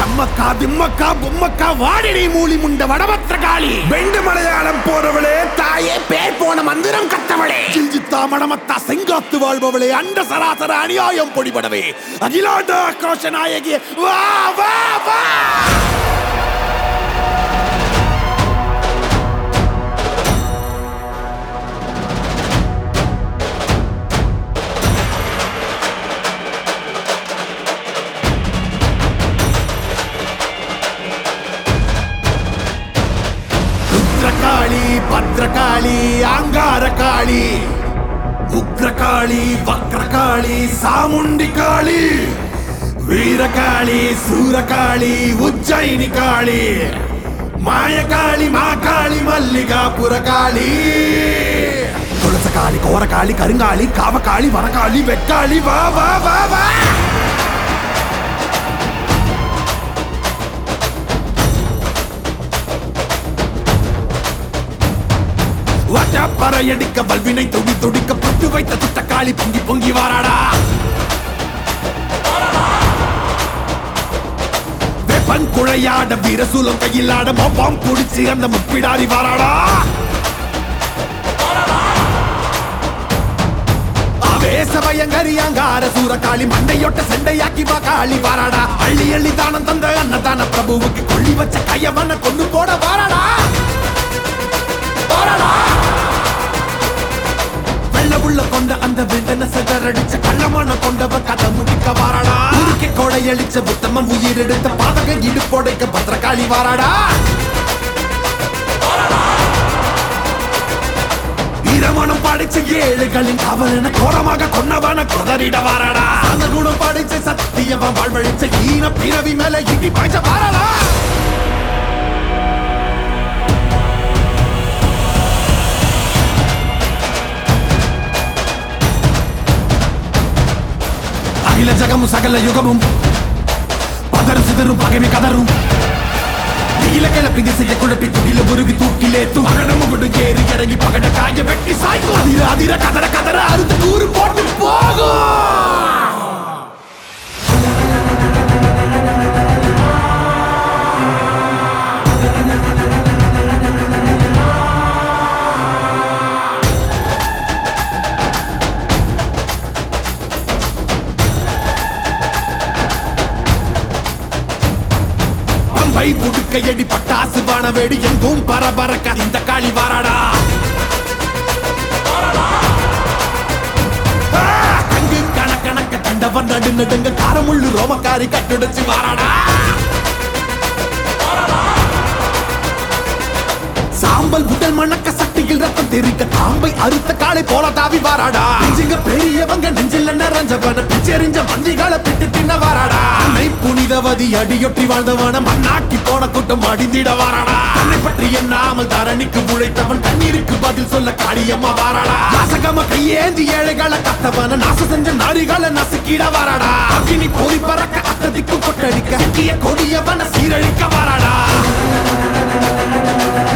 அம்மக்கா திம்மக்கா பொம்மக்கா வாடினி மூலி முண்ட வடபத்திர காளி வெண்டு மலையாளம் போறவளே தாயே பேர் போன மந்திரம் கத்தவளே ஜில்ஜித்தா மடமத்தா செங்காத்து வாழ்பவளே அண்ட சராசர அநியாயம் பொடிபடவே அகிலாண்ட ஆக்ரோஷ நாயகி வா வா வா பத்ரகாளி ஆங்காரகாளி உக்ரகாளி வக்ரகாளி சாமுண்டி காளி வீரகாளி சூரகாளி உஜ்ஜயினி காளி மாயகாளி மாகாளி மல்லிகாபுர காளி துளசகாளி கோரகாளி கருங்காளி காவகாளி வரகாளி வெக்காளி வா வா வா வா பறையடிக்க வல்வினை துடி துடிக்க பட்டு வைத்த துட்டக்காளி பொங்கி பொங்கி வாராடா வெப்பன் குழையாட வீரசூலம் கையிலாட மொப்பாம் குடிச்சு அந்த முப்பிடாரி வாராடா ஆவேசபயங்கரியாங்கார சூரகாளி மண்டையொட்ட செண்டையாக்கி காளி வாராடா அள்ளி அள்ளி தானம் தந்த அன்னதான பிரபுவுக்கு கொள்ளி வச்ச கையவன கொண்டு போட வாராடா உள்ள கொண்ட அந்த விண்டன செதறடிச்ச கள்ளமான கொண்டவ கதை முடிக்க வாராடா உருக்கி கொடையளிச்ச புத்தமன் உயிர் எடுத்த பாதக இடுப்போடைக்க பத்திரகாளி வாராடா வீரமனம் படிச்ச ஏழுகளின் காவலன கோரமாக கொன்னவன கொதறிட வாராடா அந்த குணம் படிச்ச சத்தியவன் வாழ்வழிச்ச ஈன பிறவி மேல இடி பாய்ச்ச வாராடா அகில ஜகமும் சகல யுகமும் பதரும் சிதறும் பகைமை கதரும் நீல கிளப்பி திசையை குழப்பி துடில உருவி தூக்கிலேத்து மகனமும் விடு ஏறி இறங்கி பகட காய வெட்டி சாய்க்கும் அதிர அதிர கதற கதற அறுத்து கூறு போட்டு போகும் புடுக்கையடி பட்டாசு வானவேடி எங்கும் பரபரக்க இந்த காளி வாராடா கங்கு கணக்கணக்க கண்டவன் நடு நடுங்க காரமுள்ளு ரோமக்காரி கட்டுடைச்சு வாராடா சாம்பல் உடல் மணக்க சட்டியில் ரத்தம் தெரிக்க தாம்பை அறுத்த காளை போல தாவி வாராடா நெஞ்சுங்க பெரியவங்க நெஞ்சில் நிறைஞ்சவன பிச்செறிஞ்ச மந்திகளை பிட்டு தின்ன வாராடா அன்னை புனிதவதி அடியொட்டி வாழ்ந்தவன மண்ணாக்கி போன கூட்டம் அடிந்திட வாராடா தன்னை பற்றி எண்ணாமல் தரணிக்கு உழைத்தவன் தண்ணீருக்கு பதில் சொல்ல காளியம்மா வாராடா நாசகம கையேந்தி ஏழைகளை கத்தவன நாச செஞ்ச நாரிகளை நசுக்கிட வாராடா அக்கினி போரி பறக்க அத்ததிக்கு கொட்டடிக்க சிக்கிய கொடியவன சீரழிக்க வாராடா